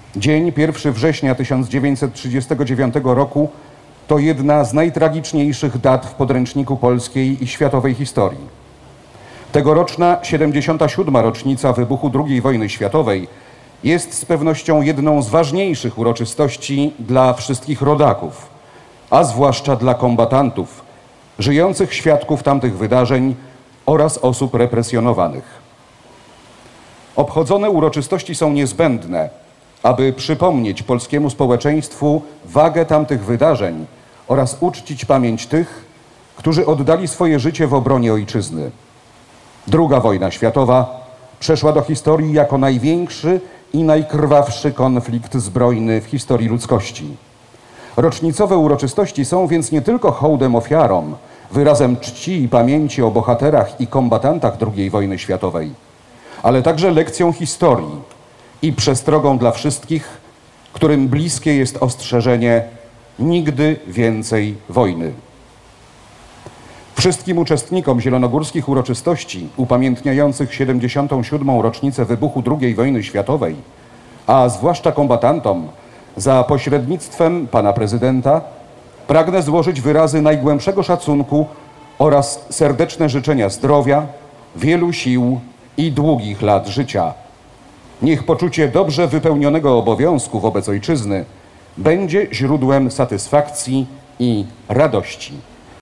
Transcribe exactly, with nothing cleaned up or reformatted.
Dzień pierwszego września tysiąc dziewięćset trzydziestego dziewiątego roku to jedna z najtragiczniejszych dat w podręczniku polskiej i światowej historii. Tegoroczna siedemdziesiąta siódma rocznica wybuchu drugiej wojny światowej jest z pewnością jedną z ważniejszych uroczystości dla wszystkich rodaków, a zwłaszcza dla kombatantów, żyjących świadków tamtych wydarzeń oraz osób represjonowanych. Obchodzone uroczystości są niezbędne, aby przypomnieć polskiemu społeczeństwu wagę tamtych wydarzeń oraz uczcić pamięć tych, którzy oddali swoje życie w obronie ojczyzny. Druga wojna światowa przeszła do historii jako największy i najkrwawszy konflikt zbrojny w historii ludzkości. Rocznicowe uroczystości są więc nie tylko hołdem ofiarom, wyrazem czci i pamięci o bohaterach i kombatantach drugiej wojny światowej, ale także lekcją historii i przestrogą dla wszystkich, którym bliskie jest ostrzeżenie: nigdy więcej wojny. Wszystkim uczestnikom zielonogórskich uroczystości upamiętniających siedemdziesiątą siódmą rocznicę wybuchu drugiej wojny światowej, a zwłaszcza kombatantom, za pośrednictwem pana prezydenta pragnę złożyć wyrazy najgłębszego szacunku oraz serdeczne życzenia zdrowia, wielu sił i długich lat życia. Niech poczucie dobrze wypełnionego obowiązku wobec ojczyzny będzie źródłem satysfakcji i radości.